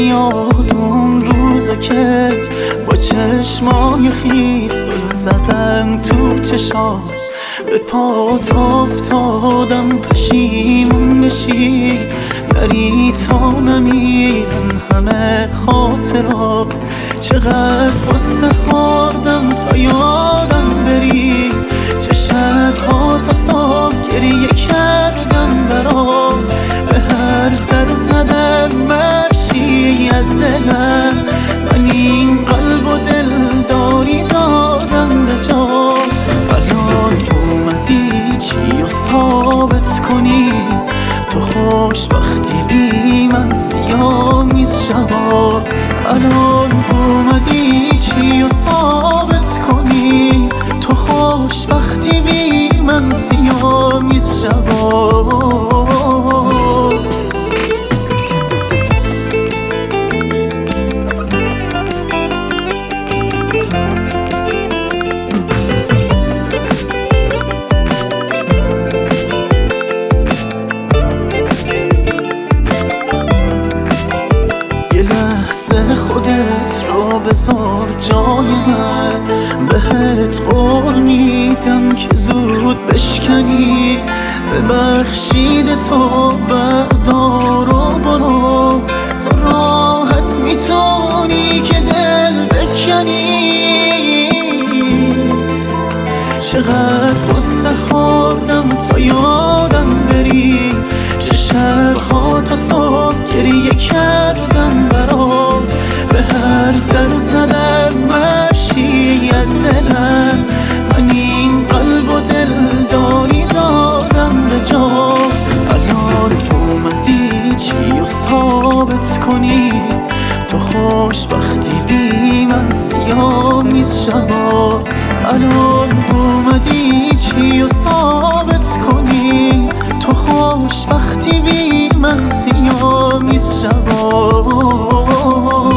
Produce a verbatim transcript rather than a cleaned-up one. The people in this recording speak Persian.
میاد اون روزا که با چشمای خیس زدن تو چشاش به پات افتادم پشیمون بشی نری تا نمیرن همه خاطرات چقدر قصه خوردم تا یادم بری چه شبها تا صبح گریه کردم برات به هر در زدم مرشی از دلم من این قلب و دل داری دادم به جا الان اومدی چی و ثابت کنی تو خوشبختی بی من سیاه نیست شبا الان اومدی چی و ثابت کنی تو خوشبختی بی من سیاه نیست شبا خودت رو بذار جای من بهت قول میدم که زود بشکنی ببخشید تو بردار و برو تو راحت میتونی که دل بکنی چقدر قصه خوردم تا یادم بری چه شبها تا صبح گریه کردم برات به هر در زدم مرشی از دلم من این قلب و دل داری دادم به جات الان اومدی چی و ثابت کنی تو خوشبختی بی من سیاه نیست شبا الان اومدی چی و ثابت کنی تو خوشبختی بی من سیاه نیست شبا